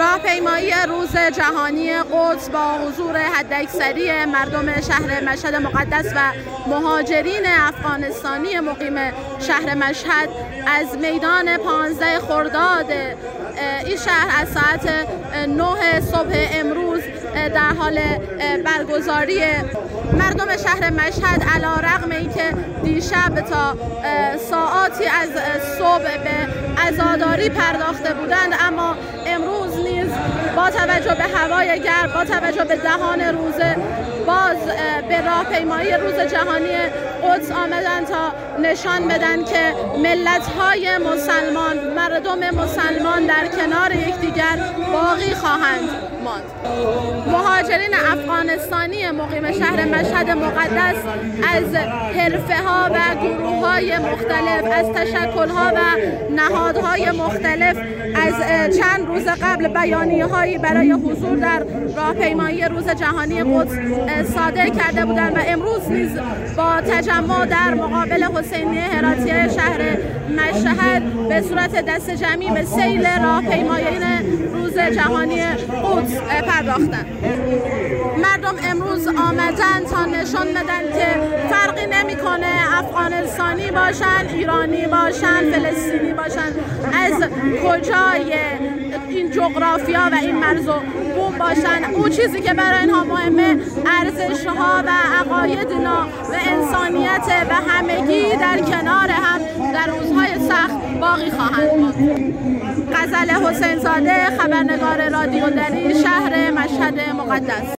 راهپیمایی روز جهانی قدس با حضور حداکثری مردم شهر مشهد مقدس و مهاجرین افغانستانی مقیم شهر مشهد از میدان 15 خرداد این شهر از ساعت 9 صبح امروز در حال برگزاری. مردم شهر مشهد علیرغم اینکه دیشب تا ساعاتی از صبح به عزاداری پرداخته بودند، اما امروز نیز با توجه به هوای گرم، با توجه به دهان روزه، باز به راهپیمایی روز جهانی قدس آمدن تا نشان بدن که ملت‌های مسلمان، مردم مسلمان در کنار یکدیگر باقی خواهند ماند. مهاجرین افغانستانی مقیم شهر مشهد مقدس از حرفه‌ها و گروه‌های مختلف، از تشکل‌ها و نهادهای مختلف از چند روز قبل بیانیه‌هایی برای حضور در راهپیمایی روز جهانی قدس صادر کرده بودند و امروز نیز با تجمع در مقابل حسینیه هراتیه شهر مشهد به صورت دست جمعی به سیل راهپیماییان روز جهانی قدس پرداختند. مردم امروز آمدن تا نشان بدن که فرقی نمیکنه افغانستانی باشن، ایرانی باشن، فلسطینی باشن، از کجای این جغرافیا و این مرز و بوم باشن. اون چیزی که برای اینها مهمه ارزش‌ها و عقایدنا و انسانیت و همگی در کنار هم در روزهای سخت باقی خواهند بود. غزل حسین زاده، خبرنگار رادیو دری، شهر مشهد مقدس.